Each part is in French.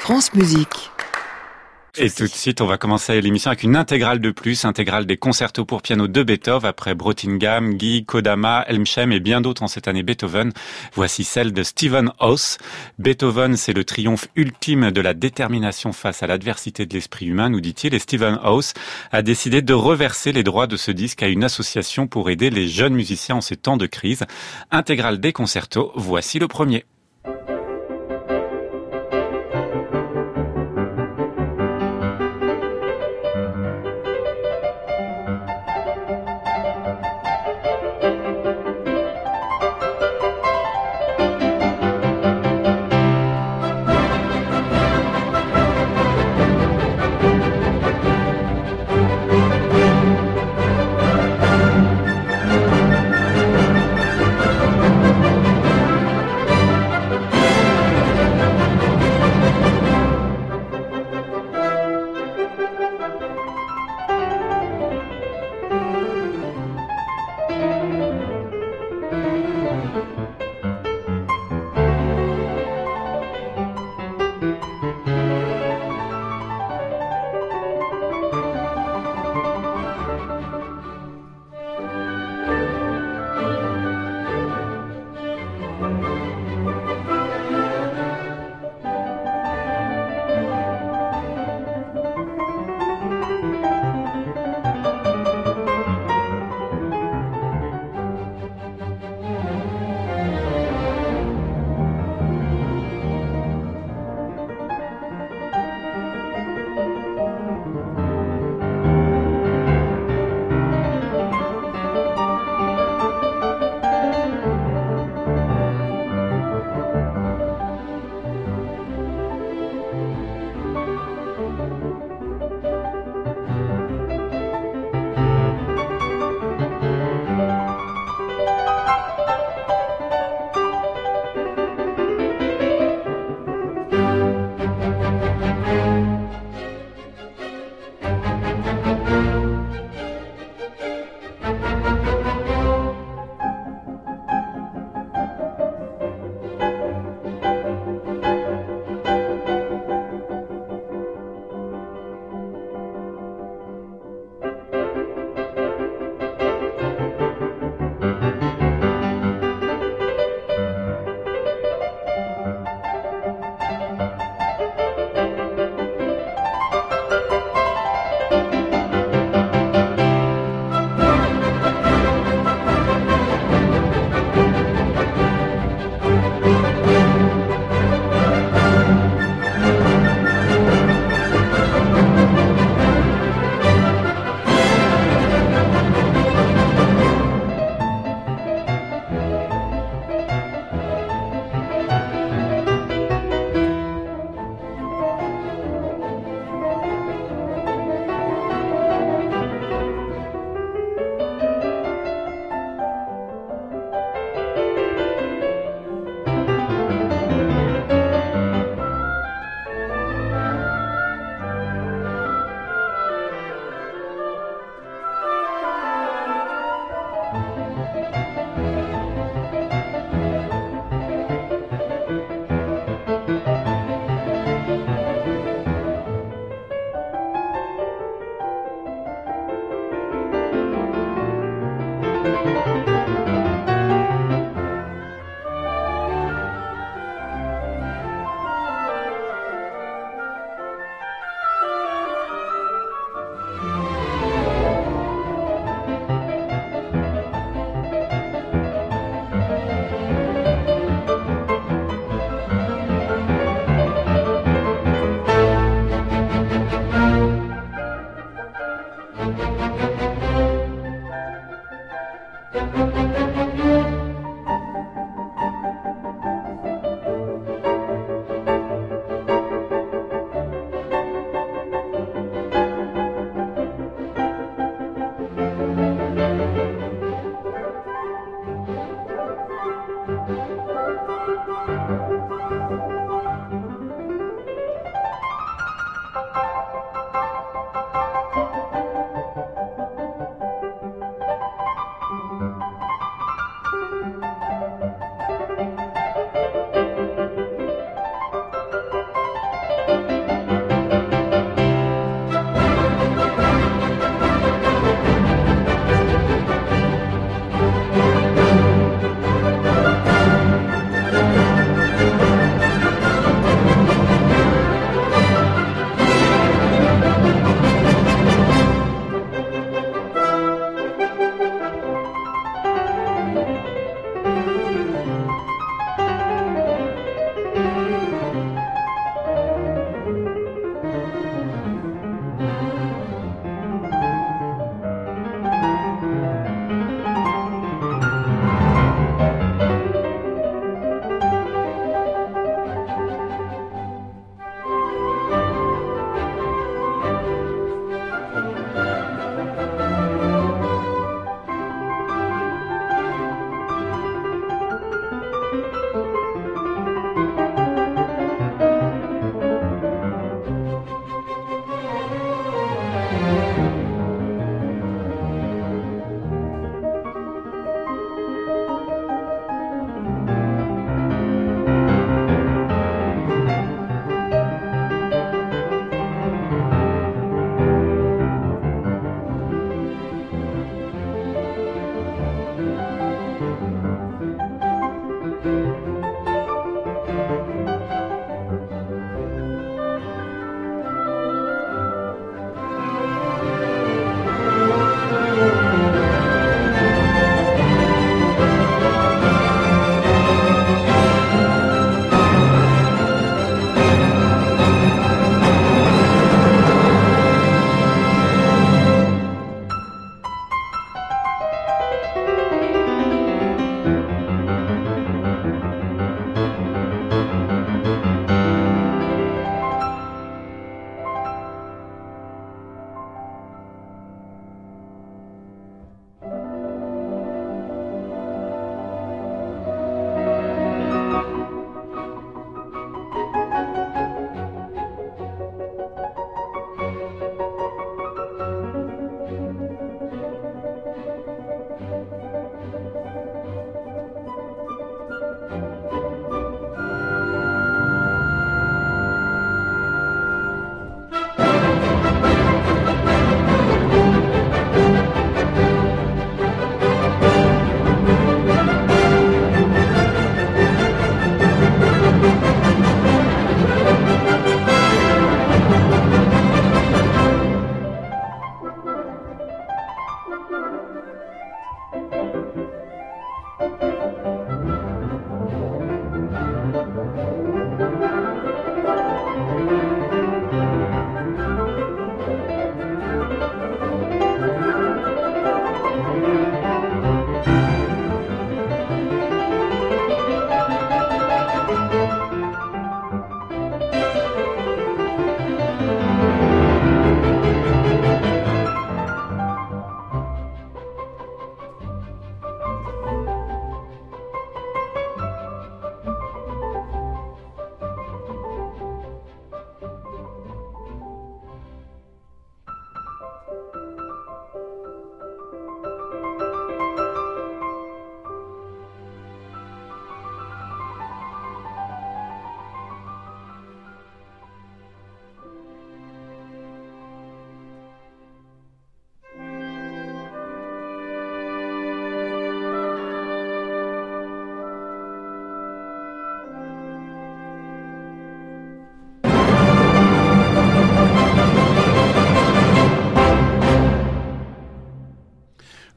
France Musique. Et tout de suite, on va commencer l'émission avec une intégrale de plus, intégrale des concertos pour piano de Beethoven, après Brottingham, Guy, Kodama, Elmshem et bien d'autres en cette année Beethoven. Voici celle de Stephen House. Beethoven, c'est le triomphe ultime de la détermination face à l'adversité de l'esprit humain, nous dit-il, et Stephen House a décidé de reverser les droits de ce disque à une association pour aider les jeunes musiciens en ces temps de crise. Intégrale des concertos, voici le premier.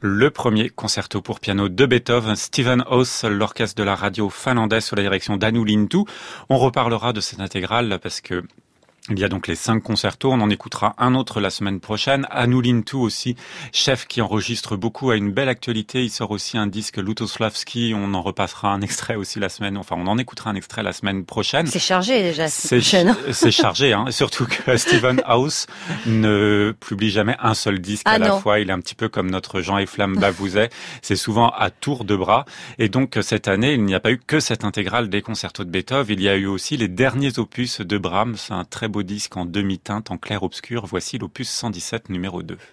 Le premier concerto pour piano de Beethoven, Stephen Haus, l'orchestre de la radio finlandaise sous la direction d'Anu Lintu. On reparlera de cette intégrale parce que il y a donc les 5 concertos, on en écoutera un autre la semaine prochaine. Anu Lintu aussi, chef qui enregistre beaucoup, a une belle actualité. Il sort aussi un disque Lutosławski, on en repassera un extrait aussi on en écoutera un extrait la semaine prochaine. C'est chargé déjà, c'est chargé, hein. Surtout que Stephen Haus ne publie jamais un seul disque à la fois. Il est un petit peu comme notre Jean-Eflamme Bavouzet. C'est souvent à tour de bras. Et donc, cette année, il n'y a pas eu que cette intégrale des concertos de Beethoven. Il y a eu aussi les derniers opus de Brahms, un très beau disque en demi-teinte, en clair-obscur. Voici l'opus 117 numéro 2.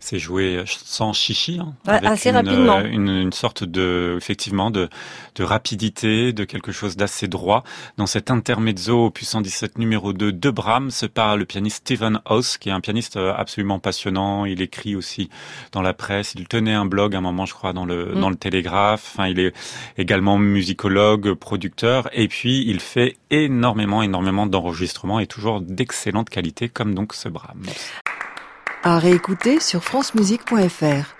C'est joué sans chichi, avec assez rapidement. Une sorte effectivement, de rapidité, de quelque chose d'assez droit. Dans cet intermezzo opus 117 numéro 2 de Brahms par le pianiste Stephen House, qui est un pianiste absolument passionnant. Il écrit aussi dans la presse. Il tenait un blog à un moment, je crois, dans le Télégraphe. Enfin, il est également musicologue, producteur. Et puis, il fait énormément d'enregistrements et toujours d'excellente qualité, comme donc ce Brahms. À réécouter sur francemusique.fr.